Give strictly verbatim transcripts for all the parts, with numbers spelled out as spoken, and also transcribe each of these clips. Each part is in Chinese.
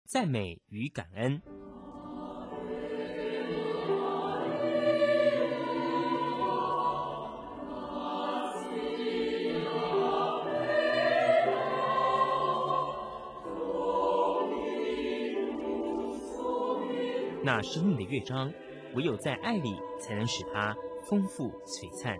赞美与感恩。那生命的乐章，唯有在爱里，才能使它丰富璀璨。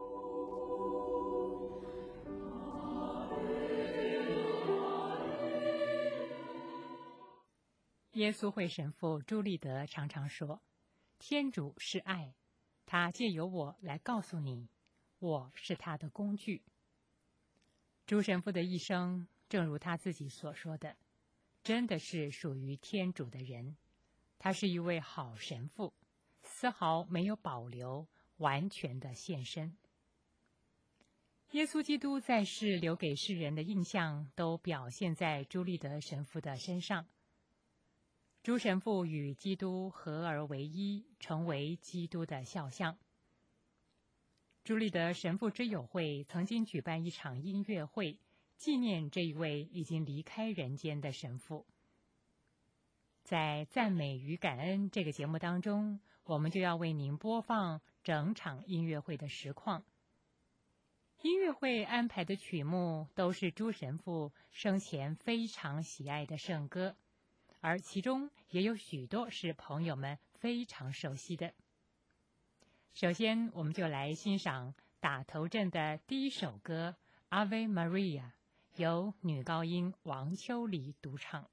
耶稣会神父朱立德常常说，天主是爱，他借由我来告诉你，我是他的工具。朱神父的一生，正如他自己所说的，真的是属于天主的人。他是一位好神父，丝毫没有保留，完全的献身。耶稣基督在世留给世人的印象，都表现在朱立德神父的身上。朱神父与基督合而为一，成为基督的肖像。朱立德神父之友会曾经举办一场音乐会，纪念这一位已经离开人间的神父。在赞美与感恩这个节目当中，我们就要为您播放整场音乐会的实况。音乐会安排的曲目都是朱神父生前非常喜爱的圣歌，而其中也有许多是朋友们非常熟悉的。首先，我们就来欣赏打头阵的第一首歌《Ave Maria》，由女高音王秋离独唱。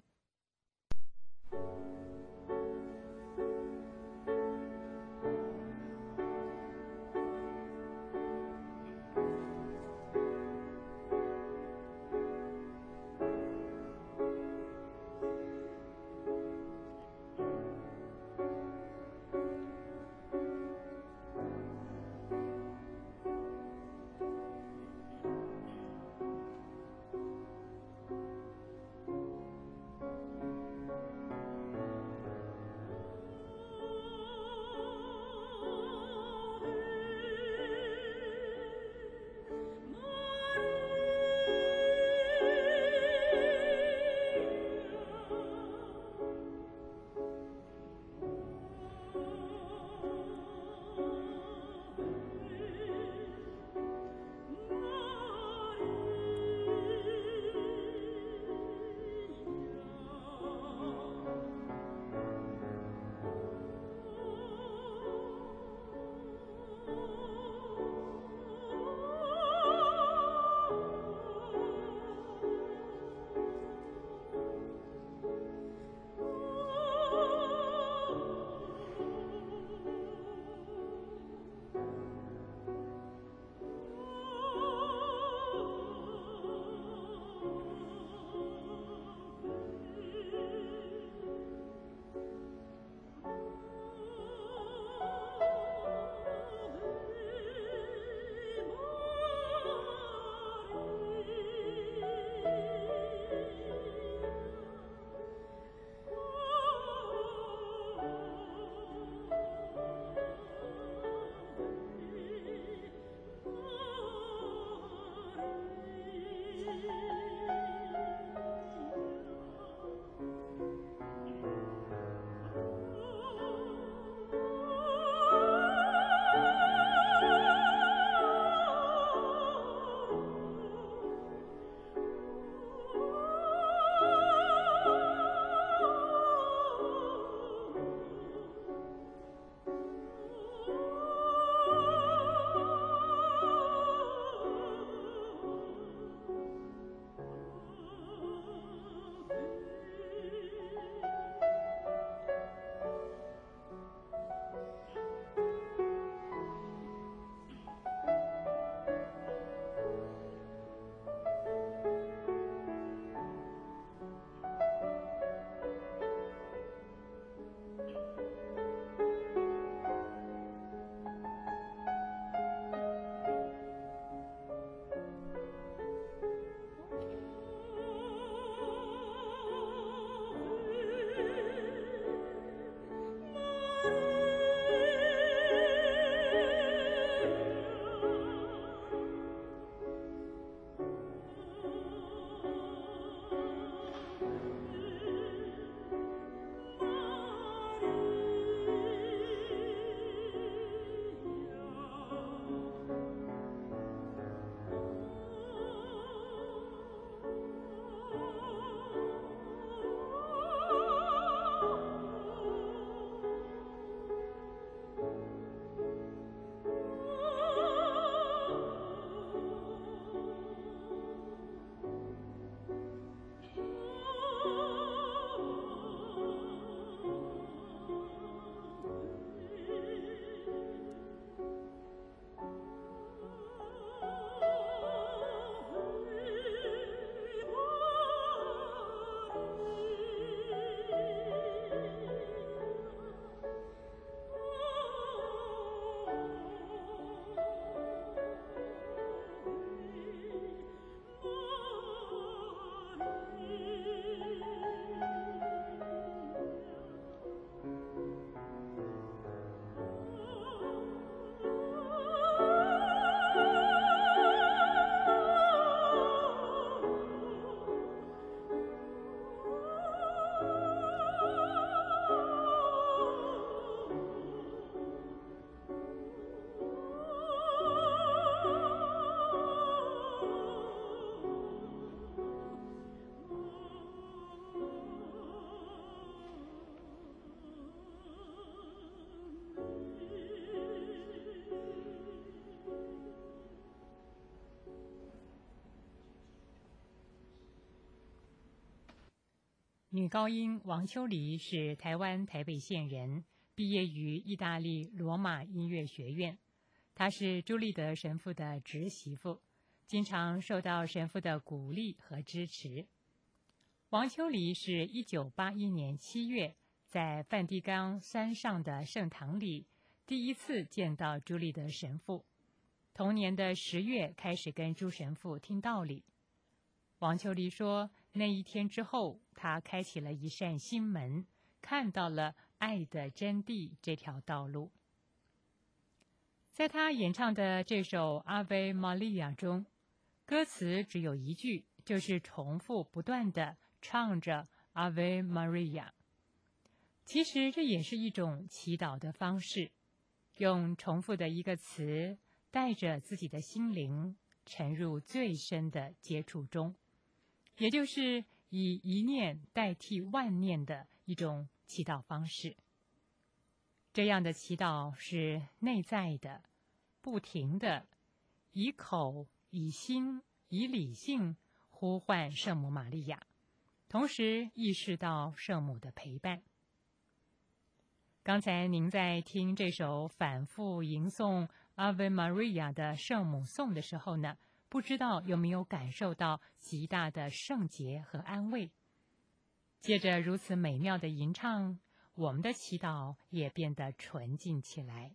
女高音王秋梨是台湾台北县人，毕业于意大利罗马音乐学院。她是朱立德神父的侄媳妇，经常受到神父的鼓励和支持。王秋梨是一九八一年七月在梵蒂冈山上的圣堂里第一次见到朱立德神父，同年的十月开始跟朱神父听道理。王秋梨说，那一天之后，他开启了一扇心门，看到了爱的真谛这条道路。在他演唱的这首《阿维玛利亚》中，歌词只有一句，就是重复不断地唱着阿维玛利亚。其实这也是一种祈祷的方式，用重复的一个词，带着自己的心灵沉入最深的接触中，也就是以一念代替万念的一种祈祷方式。这样的祈祷是内在的，不停的，以口、以心、以理性呼唤圣母玛利亚，同时意识到圣母的陪伴。刚才您在听这首反复吟诵 Ave Maria 的圣母颂的时候呢，不知道有没有感受到极大的圣洁和安慰。借着如此美妙的吟唱，我们的祈祷也变得纯净起来。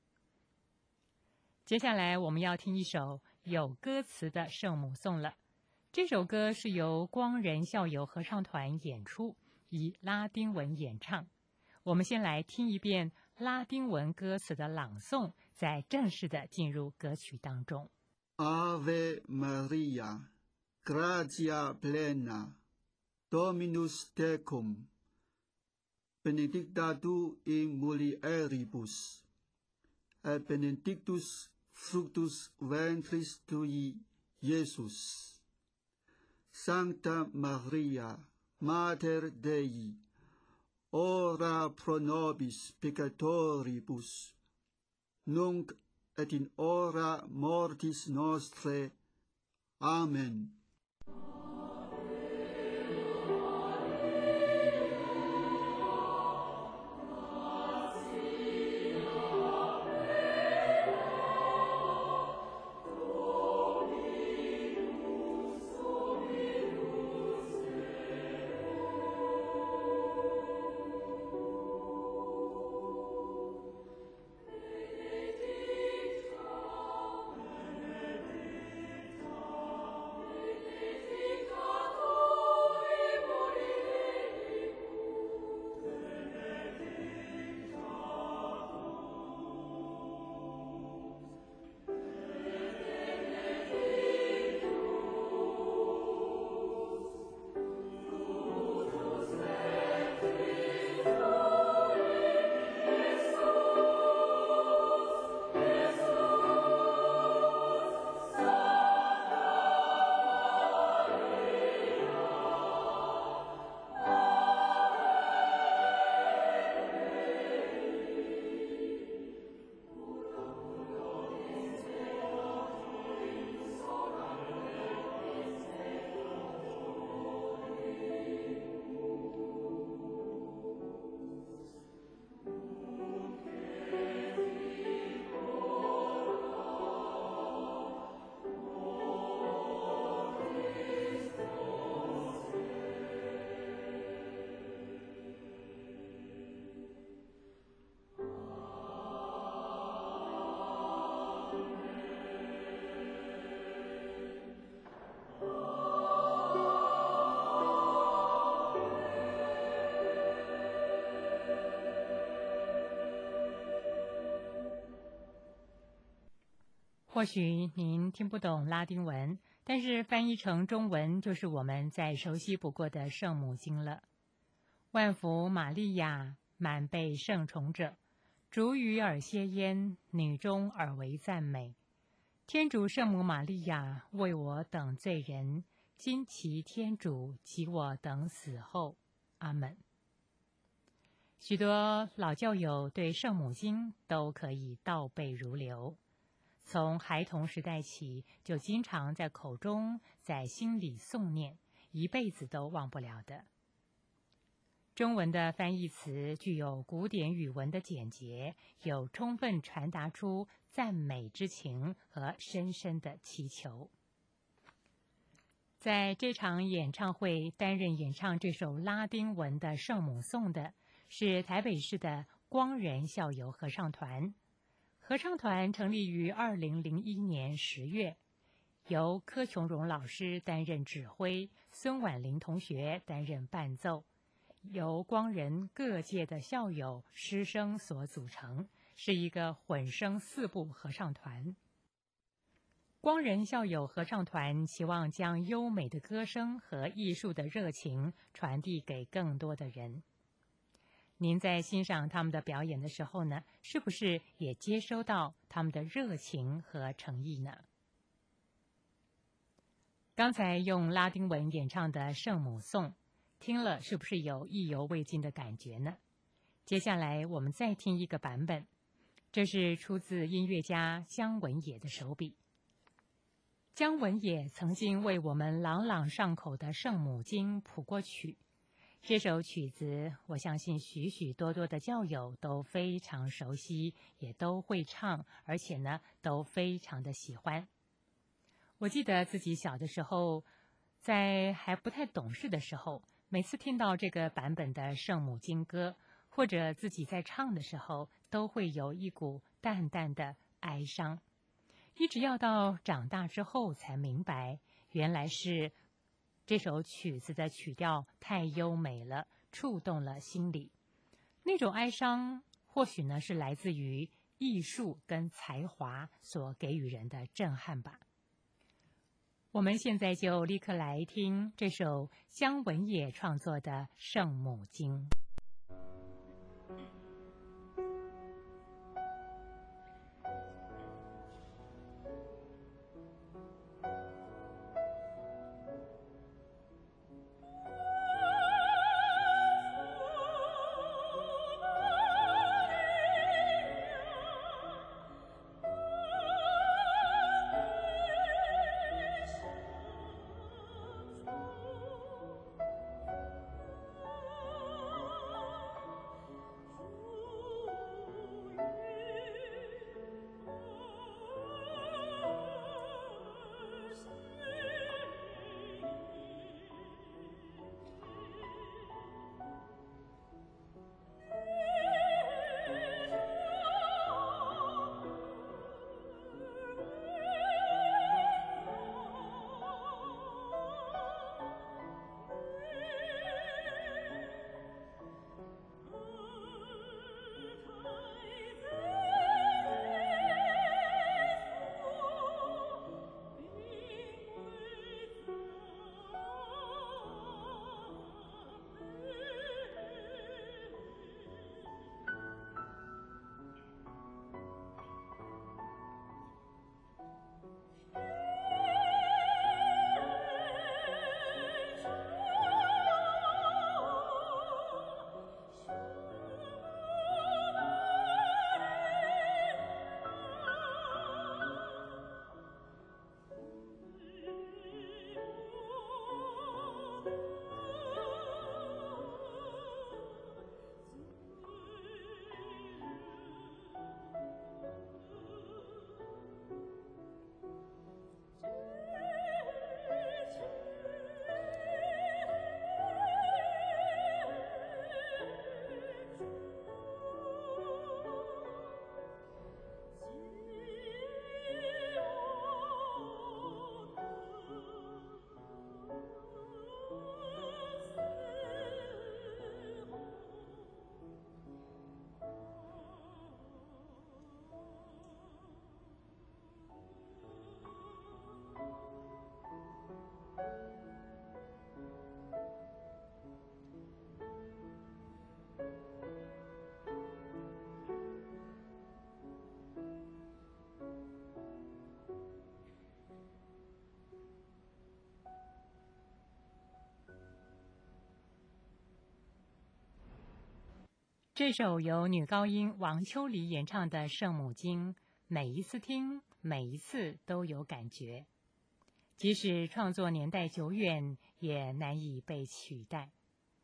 接下来我们要听一首有歌词的圣母颂了。这首歌是由光仁校友合唱团演出，以拉丁文演唱。我们先来听一遍拉丁文歌词的朗诵，再正式的进入歌曲当中。 Ave Maria, gratia plena, Dominus tecum, benedicta tu in mulieribus, et benedictus fructus ventris tui, Iesus. Sancta Maria, Mater Dei, ora pro nobis peccatoribus, nunc et in hora mortis nostrae. Amen. 或许您听不懂拉丁文，但是翻译成中文就是我们再熟悉不过的圣母经了。万福玛利亚，满被圣宠者，主与尔歇焉，女中尔为赞美。天主圣母玛利亚，为我等罪人，今其天主及我等死后。阿门。许多老教友对圣母经都可以倒背如流，从孩童时代起就经常在口中在心里诵念，一辈子都忘不了的。 中文的翻译词具有古典语文的简洁，有充分传达出赞美之情和深深的祈求。在这场演唱会担任演唱这首拉丁文的圣母颂的是台北市的光仁校友合唱团。合唱团成立于二零零一年十月，由柯琼荣老师担任指挥，孙婉玲同学担任伴奏，由光仁各界的校友师生所组成，是一个混声四部合唱团。光仁校友合唱团期望将优美的歌声和艺术的热情传递给更多的人。您在欣赏他们的表演的时候呢，是不是也接收到他们的热情和诚意呢？刚才用拉丁文演唱的圣母颂，听了是不是有意犹未尽的感觉呢？接下来我们再听一个版本，这是出自音乐家姜文也的手笔。姜文也曾经为我们朗朗上口的《圣母经》谱过曲，这首曲子我相信许许多多的教友都非常熟悉，也都会唱，而且呢都非常的喜欢。我记得自己小的时候，在还不太懂事的时候，每次听到这个版本的《圣母经》歌，或者自己在唱的时候，都会有一股淡淡的哀伤。一直要到长大之后才明白，原来是这首曲子的曲调太优美了，触动了心里。那种哀伤或许呢是来自于艺术跟才华所给予人的震撼吧。我们现在就立刻来听这首姜文也创作的《圣母经》。这首由女高音王秋离演唱的《圣母经》，每一次听，每一次都有感觉。即使创作年代久远，也难以被取代。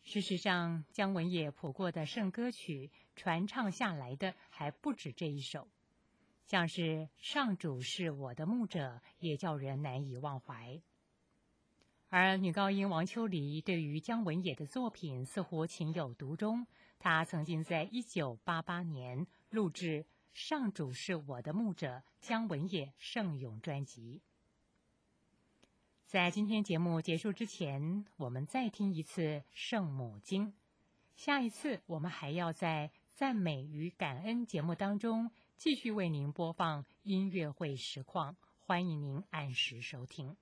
事实上，姜文也谱过的圣歌曲传唱下来的还不止这一首，像是《上主是我的牧者》也叫人难以忘怀。而女高音王秋离对于姜文也的作品似乎情有独钟，她曾经在一九八八年录制《上主是我的牧者》姜文也圣咏专辑。在今天节目结束之前，我们再听一次《圣母经》。下一次我们还要在赞美与感恩节目当中继续为您播放音乐会实况，欢迎您按时收听。